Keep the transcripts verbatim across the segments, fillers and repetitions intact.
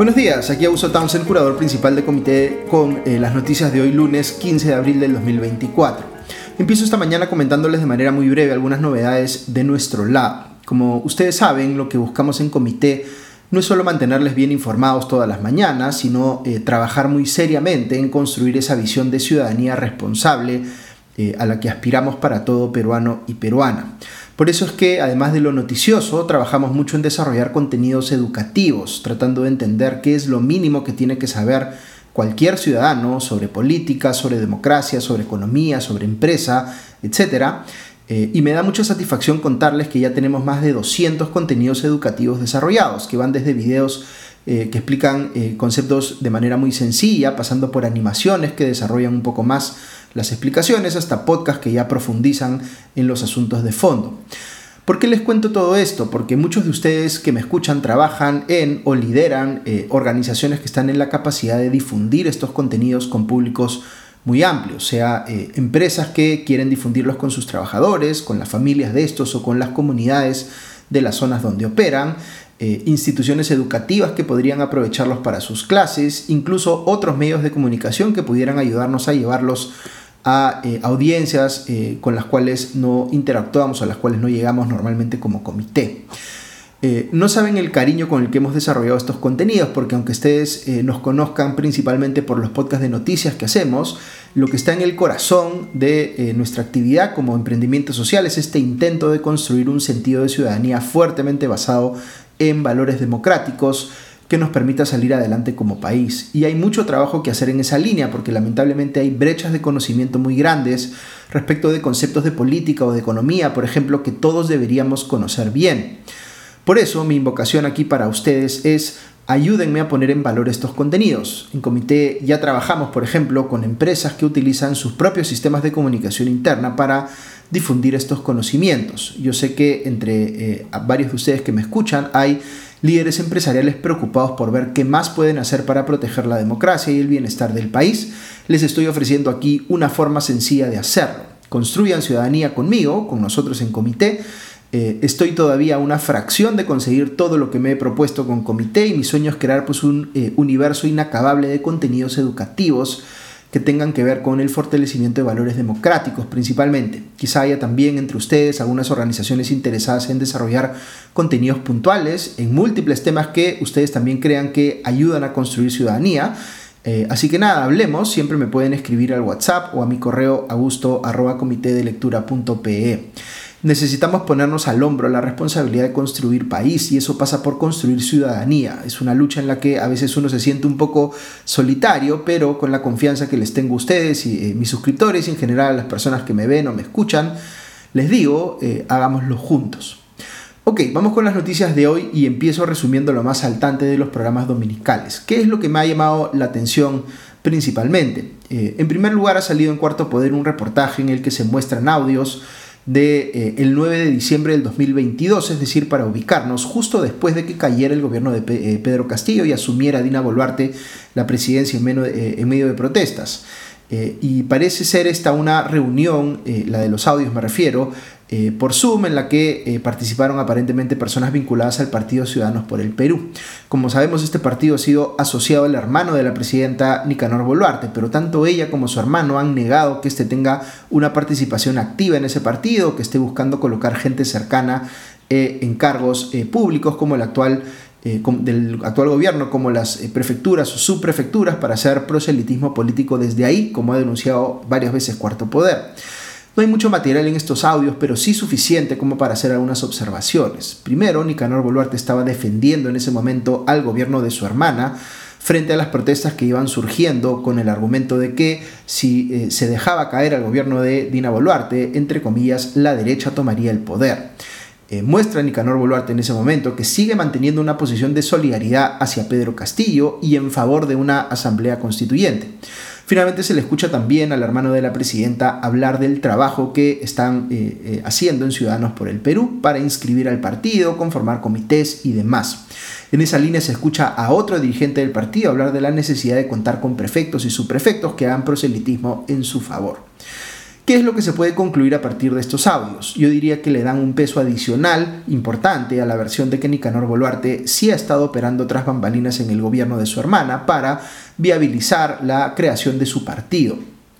Buenos días, aquí Augusto Townsend, curador principal de Comité, con eh, las noticias de hoy lunes quince de abril del dos mil veinticuatro. Empiezo esta mañana comentándoles de manera muy breve algunas novedades de nuestro lado. Como ustedes saben, lo que buscamos en Comité no es solo mantenerles bien informados todas las mañanas, sino eh, trabajar muy seriamente en construir esa visión de ciudadanía responsable eh, a la que aspiramos para todo peruano y peruana. Por eso es que, además de lo noticioso, trabajamos mucho en desarrollar contenidos educativos, tratando de entender qué es lo mínimo que tiene que saber cualquier ciudadano sobre política, sobre democracia, sobre economía, sobre empresa, etcétera. Eh, y me da mucha satisfacción contarles que ya tenemos más de doscientos contenidos educativos desarrollados, que van desde videos eh, que explican eh, conceptos de manera muy sencilla, pasando por animaciones que desarrollan un poco más las explicaciones, hasta podcasts que ya profundizan en los asuntos de fondo. ¿Por qué les cuento todo esto? Porque muchos de ustedes que me escuchan trabajan en o lideran eh, organizaciones que están en la capacidad de difundir estos contenidos con públicos muy amplios, sea eh, empresas que quieren difundirlos con sus trabajadores, con las familias de estos o con las comunidades de las zonas donde operan, eh, instituciones educativas que podrían aprovecharlos para sus clases, incluso otros medios de comunicación que pudieran ayudarnos a llevarlos a eh, audiencias eh, con las cuales no interactuamos, a las cuales no llegamos normalmente como comité. Eh, no saben el cariño con el que hemos desarrollado estos contenidos, porque aunque ustedes eh, nos conozcan principalmente por los podcasts de noticias que hacemos, lo que está en el corazón de eh, nuestra actividad como emprendimiento social es este intento de construir un sentido de ciudadanía fuertemente basado en valores democráticos que nos permita salir adelante como país. Y hay mucho trabajo que hacer en esa línea, porque lamentablemente hay brechas de conocimiento muy grandes respecto de conceptos de política o de economía, por ejemplo, que todos deberíamos conocer bien. Por eso mi invocación aquí para ustedes es: ayúdenme a poner en valor estos contenidos. En Comité ya trabajamos, por ejemplo, con empresas que utilizan sus propios sistemas de comunicación interna para difundir estos conocimientos. Yo sé que entre eh, varios de ustedes que me escuchan hay líderes empresariales preocupados por ver qué más pueden hacer para proteger la democracia y el bienestar del país. Les estoy ofreciendo aquí una forma sencilla de hacerlo. Construyan ciudadanía conmigo, con nosotros en Comité. Eh, estoy todavía a una fracción de conseguir todo lo que me he propuesto con Comité, y mi sueño es crear pues, un eh, universo inacabable de contenidos educativos que tengan que ver con el fortalecimiento de valores democráticos principalmente. Quizá haya también entre ustedes algunas organizaciones interesadas en desarrollar contenidos puntuales en múltiples temas que ustedes también crean que ayudan a construir ciudadanía. Eh, así que nada, hablemos. Siempre me pueden escribir al WhatsApp o a mi correo augusto arroba comité de lectura punto pe. Necesitamos ponernos al hombro la responsabilidad de construir país, y eso pasa por construir ciudadanía. Es una lucha en la que a veces uno se siente un poco solitario, pero con la confianza que les tengo a ustedes y eh, mis suscriptores y en general a las personas que me ven o me escuchan, les digo, eh, hagámoslo juntos. Ok, vamos con las noticias de hoy y empiezo resumiendo lo más saltante de los programas dominicales. ¿Qué es lo que me ha llamado la atención principalmente? Eh, en primer lugar, ha salido en Cuarto Poder un reportaje en el que se muestran audios de eh, el nueve de diciembre del dos mil veintidós, es decir, para ubicarnos justo después de que cayera el gobierno de Pe- eh, Pedro Castillo y asumiera Dina Boluarte la presidencia en, medio, eh, en medio de protestas. Eh, y parece ser esta una reunión, eh, la de los audios me refiero, eh, por Zoom, en la que eh, participaron aparentemente personas vinculadas al Partido Ciudadanos por el Perú. Como sabemos, este partido ha sido asociado al hermano de la presidenta Nicanor Boluarte, pero tanto ella como su hermano han negado que éste tenga una participación activa en ese partido, que esté buscando colocar gente cercana eh, en cargos eh, públicos como el actual Eh, del actual gobierno, como las eh, prefecturas o subprefecturas, para hacer proselitismo político desde ahí, como ha denunciado varias veces Cuarto Poder. No hay mucho material en estos audios, pero sí suficiente como para hacer algunas observaciones. Primero, Nicanor Boluarte estaba defendiendo en ese momento al gobierno de su hermana frente a las protestas que iban surgiendo, con el argumento de que si eh, se dejaba caer al gobierno de Dina Boluarte, entre comillas, la derecha tomaría el poder. Eh, muestra Nicanor Boluarte en ese momento que sigue manteniendo una posición de solidaridad hacia Pedro Castillo y en favor de una asamblea constituyente. Finalmente se le escucha también al hermano de la presidenta hablar del trabajo que están eh, eh, haciendo en Ciudadanos por el Perú para inscribir al partido, conformar comités y demás. En esa línea se escucha a otro dirigente del partido hablar de la necesidad de contar con prefectos y subprefectos que hagan proselitismo en su favor. ¿Qué es lo que se puede concluir a partir de estos audios? Yo diría que le dan un peso adicional importante a la versión de que Nicanor Boluarte sí ha estado operando tras bambalinas en el gobierno de su hermana para viabilizar la creación de su partido.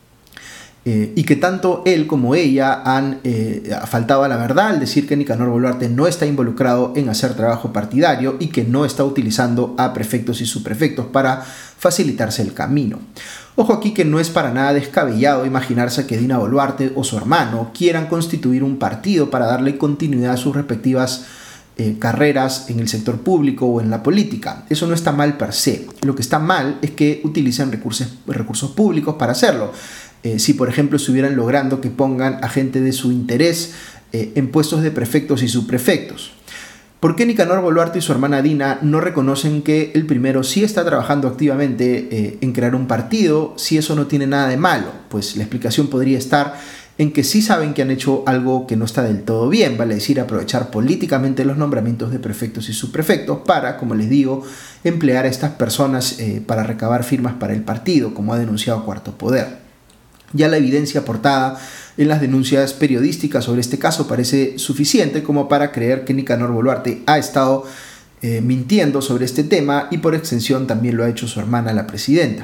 Eh, y que tanto él como ella han eh, faltado a la verdad al decir que Nicanor Boluarte no está involucrado en hacer trabajo partidario y que no está utilizando a prefectos y subprefectos para facilitarse el camino. Ojo aquí que no es para nada descabellado imaginarse que Dina Boluarte o su hermano quieran constituir un partido para darle continuidad a sus respectivas eh, carreras en el sector público o en la política. Eso no está mal per se. Lo que está mal es que utilicen recursos, recursos públicos para hacerlo. Eh, si por ejemplo estuvieran logrando que pongan a gente de su interés eh, en puestos de prefectos y subprefectos. ¿Por qué Nicanor Boluarte y su hermana Dina no reconocen que el primero sí está trabajando activamente eh, en crear un partido, si eso no tiene nada de malo? Pues la explicación podría estar en que sí saben que han hecho algo que no está del todo bien, vale decir, aprovechar políticamente los nombramientos de prefectos y subprefectos para, como les digo, emplear a estas personas eh, para recabar firmas para el partido, como ha denunciado Cuarto Poder. Ya la evidencia aportada en las denuncias periodísticas sobre este caso parece suficiente como para creer que Nicanor Boluarte ha estado eh, mintiendo sobre este tema y por extensión también lo ha hecho su hermana, la presidenta.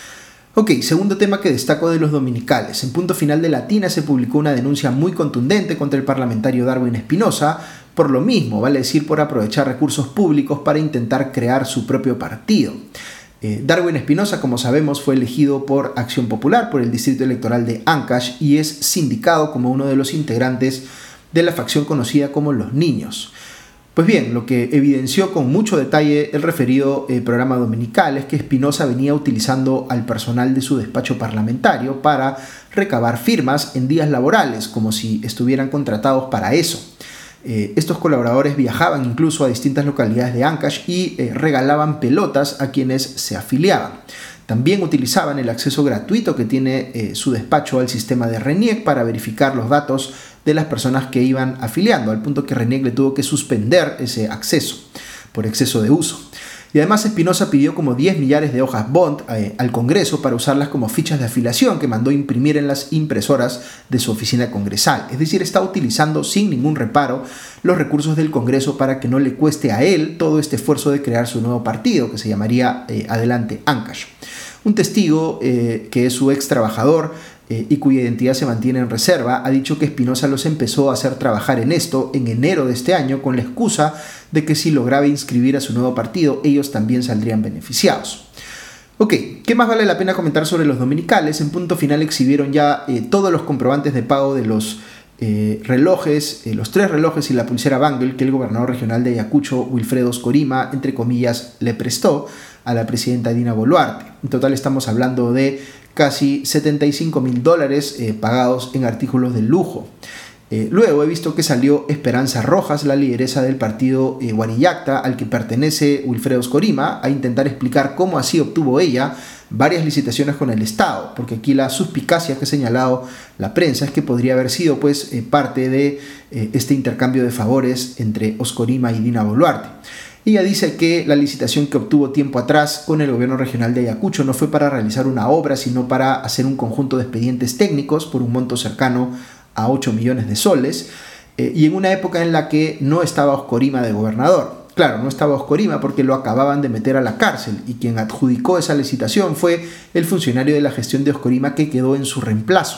Ok, segundo tema que destaco de los dominicales. En Punto Final de Latina se publicó una denuncia muy contundente contra el parlamentario Darwin Espinosa por lo mismo, vale decir, por aprovechar recursos públicos para intentar crear su propio partido. Eh, Darwin Espinosa, como sabemos, fue elegido por Acción Popular, por el distrito electoral de Ancash, y es sindicado como uno de los integrantes de la facción conocida como Los Niños. Pues bien, lo que evidenció con mucho detalle el referido eh, programa dominical es que Espinosa venía utilizando al personal de su despacho parlamentario para recabar firmas en días laborales, como si estuvieran contratados para eso. Eh, estos colaboradores viajaban incluso a distintas localidades de Ancash y eh, regalaban pelotas a quienes se afiliaban. También utilizaban el acceso gratuito que tiene eh, su despacho al sistema de RENIEC para verificar los datos de las personas que iban afiliando, al punto que RENIEC le tuvo que suspender ese acceso por exceso de uso. Y además Espinosa pidió como diez millares de hojas Bond eh, al Congreso para usarlas como fichas de afiliación que mandó imprimir en las impresoras de su oficina congresal. Es decir, está utilizando sin ningún reparo los recursos del Congreso para que no le cueste a él todo este esfuerzo de crear su nuevo partido, que se llamaría eh, Adelante Ancash. Un testigo, eh, que es su ex trabajador eh, y cuya identidad se mantiene en reserva, ha dicho que Espinosa los empezó a hacer trabajar en esto en enero de este año con la excusa de que si lograba inscribir a su nuevo partido, ellos también saldrían beneficiados. Ok, ¿qué más vale la pena comentar sobre los dominicales? En Punto Final exhibieron ya eh, todos los comprobantes de pago de los eh, relojes, eh, los tres relojes y la pulsera Bangle que el gobernador regional de Ayacucho, Wilfredo Oscorima, entre comillas, le prestó a la presidenta Dina Boluarte. En total estamos hablando de casi setenta y cinco mil dólares eh, pagados en artículos de lujo. Eh, luego he visto que salió Esperanza Rojas, la lideresa del partido eh, Guanillacta, al que pertenece Wilfredo Oscorima, a intentar explicar cómo así obtuvo ella varias licitaciones con el Estado, porque aquí la suspicacia que ha señalado la prensa es que podría haber sido pues eh, parte de eh, este intercambio de favores entre Oscorima y Dina Boluarte. Ella dice que la licitación que obtuvo tiempo atrás con el gobierno regional de Ayacucho no fue para realizar una obra, sino para hacer un conjunto de expedientes técnicos por un monto cercano a ocho millones de soles, eh, y en una época en la que no estaba Oscorima de gobernador. Claro, no estaba Oscorima porque lo acababan de meter a la cárcel y quien adjudicó esa licitación fue el funcionario de la gestión de Oscorima que quedó en su reemplazo.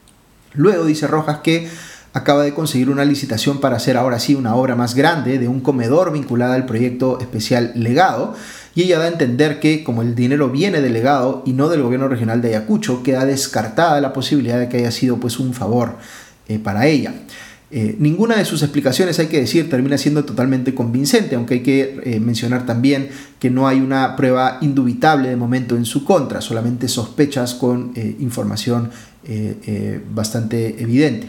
Luego dice Rojas que acaba de conseguir una licitación para hacer ahora sí una obra más grande de un comedor vinculada al proyecto especial Legado, y ella da a entender que como el dinero viene del Legado y no del gobierno regional de Ayacucho, queda descartada la posibilidad de que haya sido pues un favor eh, para ella. Eh, ninguna de sus explicaciones, hay que decir, termina siendo totalmente convincente, aunque hay que eh, mencionar también que no hay una prueba indubitable de momento en su contra, solamente sospechas con eh, información eh, eh, bastante evidente.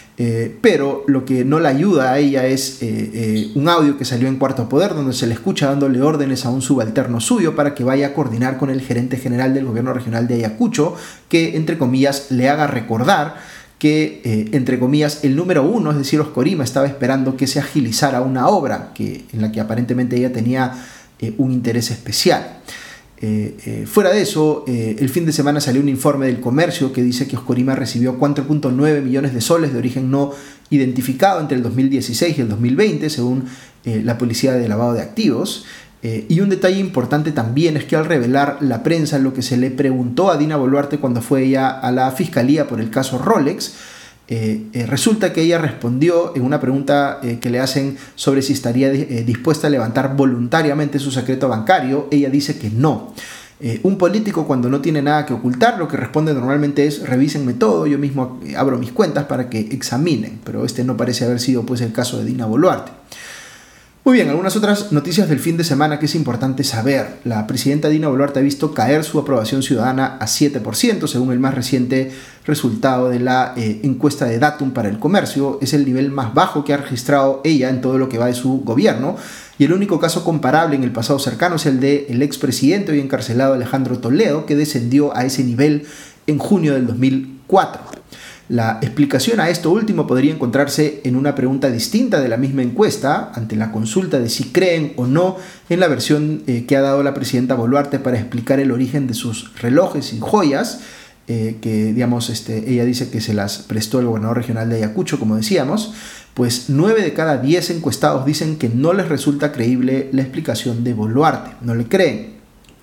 Eh, pero lo que no la ayuda a ella es eh, eh, un audio que salió en Cuarto Poder donde se le escucha dándole órdenes a un subalterno suyo para que vaya a coordinar con el gerente general del gobierno regional de Ayacucho, que entre comillas le haga recordar que eh, entre comillas el número uno, es decir, Oscorima, estaba esperando que se agilizara una obra que, en la que aparentemente ella tenía eh, un interés especial. Eh, eh, fuera de eso, eh, el fin de semana salió un informe del Comercio que dice que Oscorima recibió cuatro punto nueve millones de soles de origen no identificado entre el dos mil dieciséis y el dos mil veinte, según eh, la Policía de Lavado de Activos. Eh, y un detalle importante también es que al revelar la prensa lo que se le preguntó a Dina Boluarte cuando fue ella a la fiscalía por el caso Rolex, eh, eh, resulta que ella respondió en una pregunta eh, que le hacen sobre si estaría eh, dispuesta a levantar voluntariamente su secreto bancario. Ella dice que no. Eh, un político, cuando no tiene nada que ocultar, lo que responde normalmente es: revísenme todo, yo mismo abro mis cuentas para que examinen, pero este no parece haber sido pues el caso de Dina Boluarte. Muy bien, algunas otras noticias del fin de semana que es importante saber. La presidenta Dina Boluarte ha visto caer su aprobación ciudadana a siete por ciento, según el más reciente resultado de la eh, encuesta de Datum para el comercio. Es el nivel más bajo que ha registrado ella en todo lo que va de su gobierno, y el único caso comparable en el pasado cercano es el del expresidente hoy encarcelado Alejandro Toledo, que descendió a ese nivel en junio del dos mil cuatro. La explicación a esto último podría encontrarse en una pregunta distinta de la misma encuesta, ante la consulta de si creen o no en la versión eh, que ha dado la presidenta Boluarte para explicar el origen de sus relojes y joyas, eh, que digamos, este, ella dice que se las prestó el gobernador regional de Ayacucho, como decíamos. Pues nueve de cada diez encuestados dicen que no les resulta creíble la explicación de Boluarte, no le creen.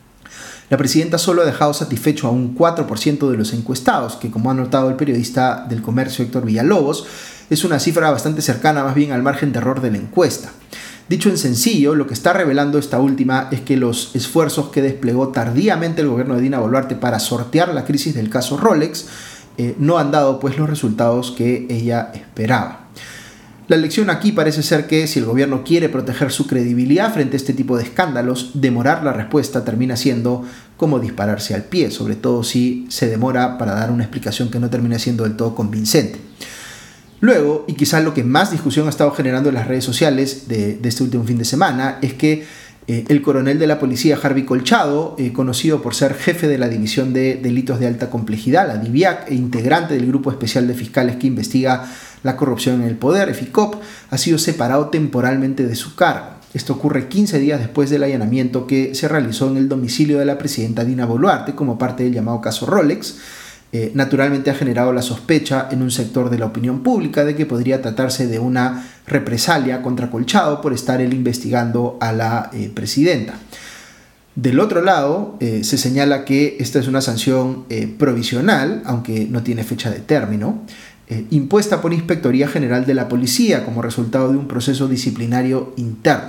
La presidenta solo ha dejado satisfecho a un cuatro por ciento de los encuestados, que, como ha notado el periodista del Comercio Héctor Villalobos, es una cifra bastante cercana más bien al margen de error de la encuesta. Dicho en sencillo, lo que está revelando esta última es que los esfuerzos que desplegó tardíamente el gobierno de Dina Boluarte para sortear la crisis del caso Rolex eh, no han dado pues los resultados que ella esperaba. La lección aquí parece ser que si el gobierno quiere proteger su credibilidad frente a este tipo de escándalos, demorar la respuesta termina siendo como dispararse al pie, sobre todo si se demora para dar una explicación que no termina siendo del todo convincente. Luego, y quizás lo que más discusión ha estado generando en las redes sociales de, de este último fin de semana, es que eh, el coronel de la policía Harvey Colchado, eh, conocido por ser jefe de la División de Delitos de Alta Complejidad, la DIVIAC, e integrante del Grupo Especial de Fiscales que investiga la corrupción en el poder, EFICOP, ha sido separado temporalmente de su cargo. Esto ocurre quince días después del allanamiento que se realizó en el domicilio de la presidenta Dina Boluarte como parte del llamado caso Rolex. Eh, naturalmente ha generado la sospecha en un sector de la opinión pública de que podría tratarse de una represalia contra Colchado por estar él investigando a la eh, presidenta. Del otro lado, eh, se señala que esta es una sanción eh, provisional, aunque no tiene fecha de término, eh, impuesta por Inspectoría General de la Policía como resultado de un proceso disciplinario interno.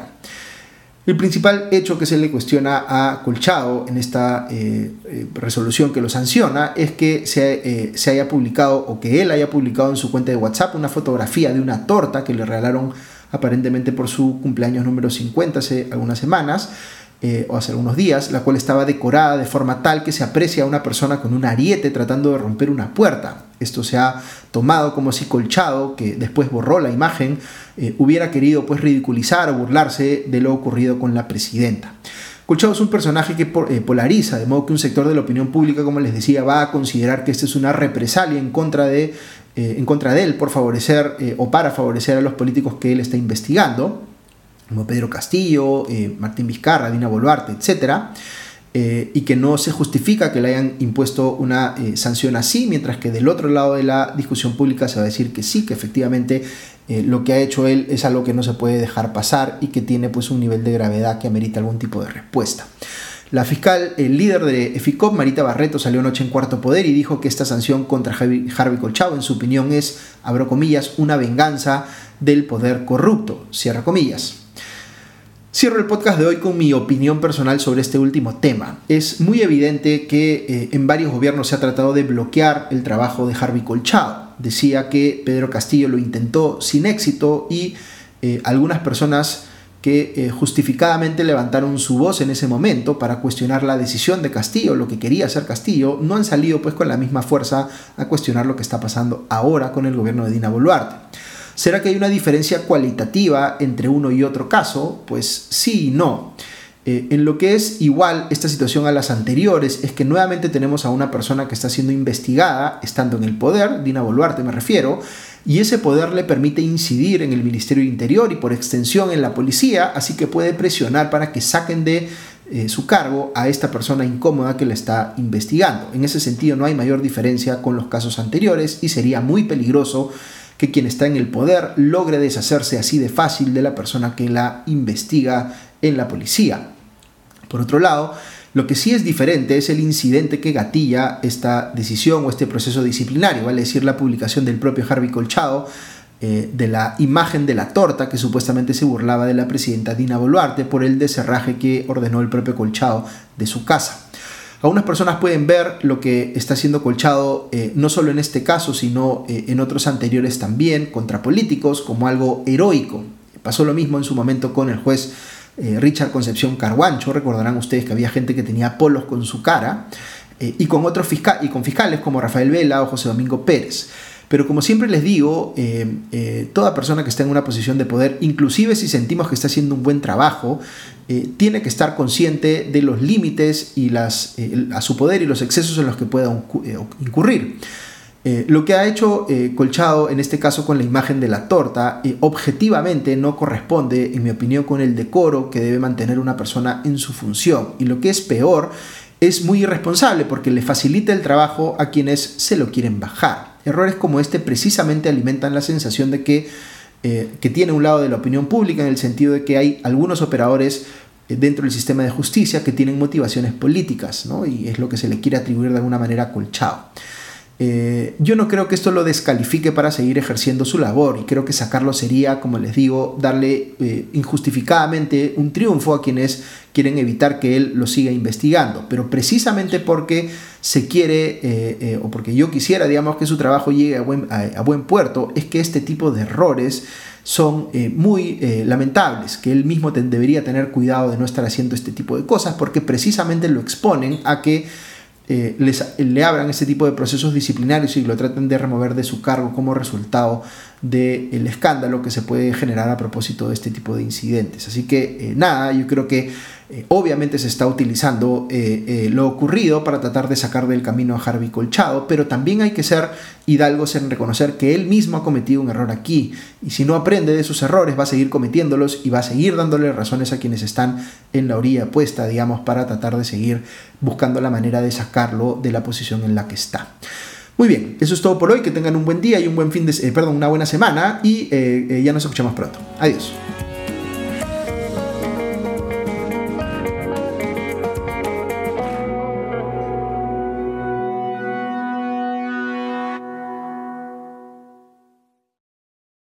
El principal hecho que se le cuestiona a Colchado en esta eh, eh, resolución que lo sanciona es que se, eh, se haya publicado, o que él haya publicado en su cuenta de WhatsApp, una fotografía de una torta que le regalaron aparentemente por su cumpleaños número cincuenta hace algunas semanas, Eh, o hace algunos días, la cual estaba decorada de forma tal que se aprecia a una persona con un ariete tratando de romper una puerta. Esto se ha tomado como si Colchado, que después borró la imagen, eh, hubiera querido pues ridiculizar o burlarse de lo ocurrido con la presidenta. Colchado es un personaje que eh, polariza, de modo que un sector de la opinión pública, como les decía, va a considerar que esta es una represalia en contra de, eh, en contra de él por favorecer eh, o para favorecer a los políticos que él está investigando, como Pedro Castillo, eh, Martín Vizcarra, Dina Boluarte, etcétera, eh, y que no se justifica que le hayan impuesto una eh, sanción así, mientras que del otro lado de la discusión pública se va a decir que sí, que efectivamente eh, lo que ha hecho él es algo que no se puede dejar pasar y que tiene pues un nivel de gravedad que amerita algún tipo de respuesta. La fiscal, el líder de EFICOP, Marita Barreto, salió anoche en Cuarto Poder y dijo que esta sanción contra Harvey, Harvey Colchado, en su opinión, es, abro comillas, una venganza del poder corrupto, cierra comillas. Cierro el podcast de hoy con mi opinión personal sobre este último tema. Es muy evidente que eh, en varios gobiernos se ha tratado de bloquear el trabajo de Harvey Colchado. Decía que Pedro Castillo lo intentó sin éxito y eh, algunas personas que eh, justificadamente levantaron su voz en ese momento para cuestionar la decisión de Castillo, lo que quería hacer Castillo, no han salido pues con la misma fuerza a cuestionar lo que está pasando ahora con el gobierno de Dina Boluarte. ¿Será que hay una diferencia cualitativa entre uno y otro caso? Pues sí y no. Eh, en lo que es igual esta situación a las anteriores es que nuevamente tenemos a una persona que está siendo investigada, estando en el poder, Dina Boluarte me refiero, y ese poder le permite incidir en el Ministerio del Interior y por extensión en la policía, así que puede presionar para que saquen de eh, su cargo a esta persona incómoda que le está investigando. En ese sentido no hay mayor diferencia con los casos anteriores y sería muy peligroso que quien está en el poder logre deshacerse así de fácil de la persona que la investiga en la policía. Por otro lado, lo que sí es diferente es el incidente que gatilla esta decisión o este proceso disciplinario, vale decir, la publicación del propio Harvey Colchado eh, de la imagen de la torta que supuestamente se burlaba de la presidenta Dina Boluarte por el descerraje que ordenó el propio Colchado de su casa. Algunas personas pueden ver lo que está haciendo Colchado eh, no solo en este caso, sino eh, en otros anteriores también, contra políticos, como algo heroico. Pasó lo mismo en su momento con el juez eh, Richard Concepción Carguancho. Recordarán ustedes que había gente que tenía polos con su cara, eh, y, con otros fisca y con fiscales como Rafael Vela o José Domingo Pérez. Pero como siempre les digo, eh, eh, toda persona que está en una posición de poder, inclusive si sentimos que está haciendo un buen trabajo, eh, tiene que estar consciente de los límites y las, eh, a su poder y los excesos en los que pueda eh, incurrir. Eh, lo que ha hecho eh, Colchado en este caso con la imagen de la torta, eh, objetivamente no corresponde, en mi opinión, con el decoro que debe mantener una persona en su función. Y lo que es peor, es muy irresponsable porque le facilita el trabajo a quienes se lo quieren bajar. Errores como este precisamente alimentan la sensación de que, eh, que tiene un lado de la opinión pública, en el sentido de que hay algunos operadores eh, dentro del sistema de justicia que tienen motivaciones políticas, ¿no? Y es lo que se le quiere atribuir de alguna manera a Colchado. Eh, yo no creo que esto lo descalifique para seguir ejerciendo su labor, y creo que sacarlo sería, como les digo, darle eh, injustificadamente un triunfo a quienes quieren evitar que él lo siga investigando. Pero precisamente porque se quiere, eh, eh, o porque yo quisiera, digamos, que su trabajo llegue a buen, a, a buen puerto, es que este tipo de errores son eh, muy eh, lamentables, que él mismo te, debería tener cuidado de no estar haciendo este tipo de cosas, porque precisamente lo exponen a que Eh, les, le abran este tipo de procesos disciplinarios y lo traten de remover de su cargo como resultado del escándalo que se puede generar a propósito de este tipo de incidentes. Así que eh, nada, yo creo que eh, obviamente se está utilizando eh, eh, lo ocurrido para tratar de sacar del camino a Harvey Colchado, pero también hay que ser hidalgos en reconocer que él mismo ha cometido un error aquí, y si no aprende de sus errores va a seguir cometiéndolos y va a seguir dándole razones a quienes están en la orilla opuesta, digamos, para tratar de seguir buscando la manera de sacarlo de la posición en la que está. Muy bien, eso es todo por hoy. Que tengan un buen día y un buen fin de, eh, perdón, una buena semana, y eh, eh, ya nos escuchamos pronto. Adiós.